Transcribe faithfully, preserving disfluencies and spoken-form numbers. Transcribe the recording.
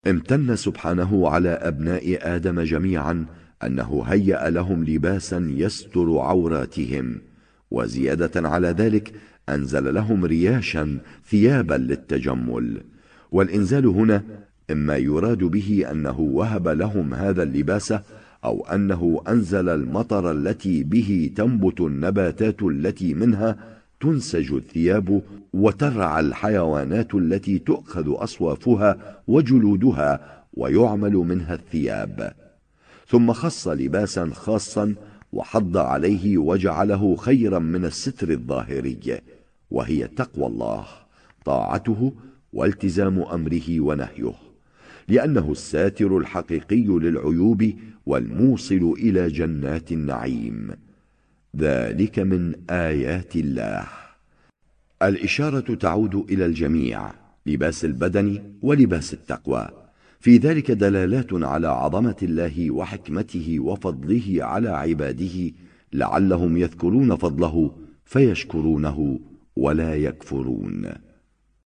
امتن سبحانه على أبناء آدم جميعا أنه هيأ لهم لباسا يستر عوراتهم، وزيادة على ذلك أنزل لهم رياشا ثيابا للتجمل. والإنزال هنا إما يراد به أنه وهب لهم هذا اللباس، أو أنه أنزل المطر التي به تنبت النباتات التي منها تنسج الثياب وترعى الحيوانات التي تؤخذ أصوافها وجلودها ويعمل منها الثياب. ثم خص لباسا خاصا وحض عليه وجعله خيرا من الستر الظاهري، وهي تقوى الله، طاعته والتزام أمره ونهيه، لأنه الساتر الحقيقي للعيوب والموصل إلى جنات النعيم. ذلك من آيات الله. الإشارة تعود إلى الجميع، لباس البدن ولباس التقوى. في ذلك دلالات على عظمة الله وحكمته وفضله على عباده، لعلهم يذكرون فضله فيشكرونه ولا يكفرون.